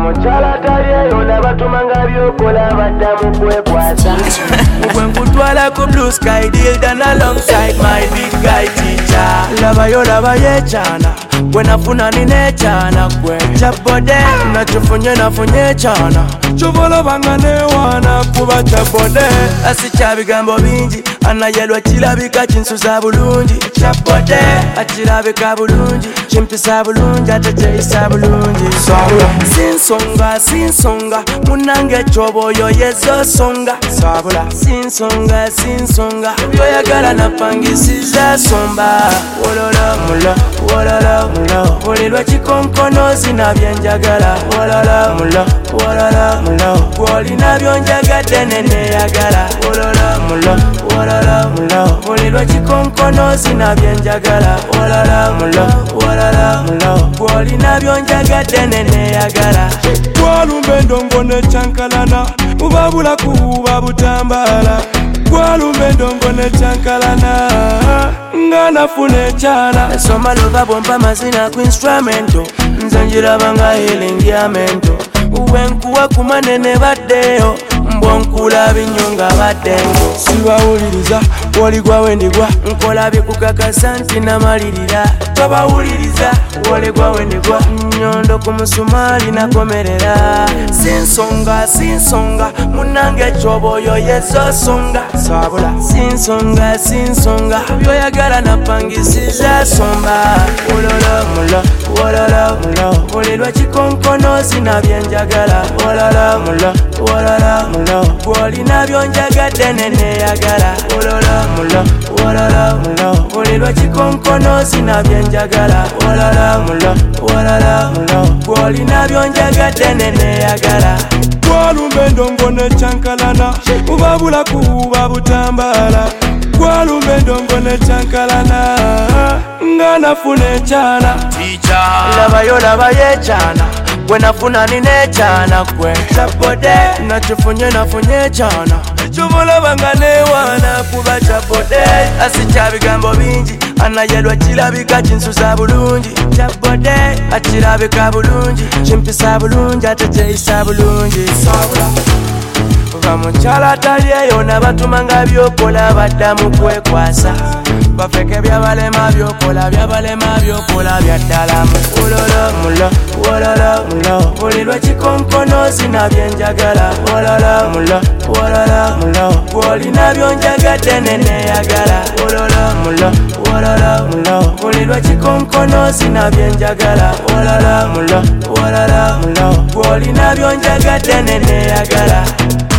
muchala talyeyo nabatumanga byokola baddamu kwekwasa when kutwala ku blue sky deal done alongside my big guy teacher labayo labaye chana wenafuna ninechana kwecha bode nafunye chana chovola bangane wana kuba chabode asicha bigambo bingi anayelwa kilabika kinsuza bulungi chabode akirabika bulungi kimpisa bulungi atekyeyisa bulungi sabula sinsonga munange choboyo yezo songa sabula sinsonga byoyagala napangisiza somba wololo mulo olilwa kikonkono zinabyenjagala wololo gwolina byonjagadde neneyagala wololo mulo olilwa kikonkono zinabyenjagala wololo gwolina byonjagadde neneyagala gwalumbe ndongo necyankalana ubabula kuba butambala gwalumbe ndongo necyankalana nga nafuna ekyala esoma luva bompa mazina ku instrumento nze njirabanga helingiamento wenkuwa kumanene baddeyo mbonkula binyonga baddengo sibawuliriza woligwa wendigwa nkola bikukakasa nti namalirira tobawuliriza woligwa wendigwa nyondo ku musumali nakomerera sinsonga munange choboyo yezo songa sabula sinsonga byoyagala napangisiza somba wololo mulo olilwa kikonkono zinabyenjagala wololo mulo gwolina byonjagadde neneyagala wololo mulo olilwa kikonkono zinabyenjagala wololo mulo gwolina byonjagadde neneyagala gwalumbe ndongo necyankalana ubabula kuba butambala gwalumbe ndongo necyankalana nga nafuna ekyana labayo labaye cyana wenafuna ninechana kwecha bode nafunye cyana chobola bangane wana kuba chabode asicha bigambo bingi anayelwa kilabika kinsuza bulungi chabode akirabika bulungi kimpisa bulungi atekyeyisa bulungi sabula bamuchala talyeyo nabatumanga byokola baddamu kwekwasa bafeke byabalema byokola byaddalamu wololo mulo olilwa kikonkono zinabyenjagala wololo mulo gwolina byonjagadde neneyagala wololo mulo olilwa kikonkono zinabyenjagala wololo mulo gwolina byonjagadde neneyagala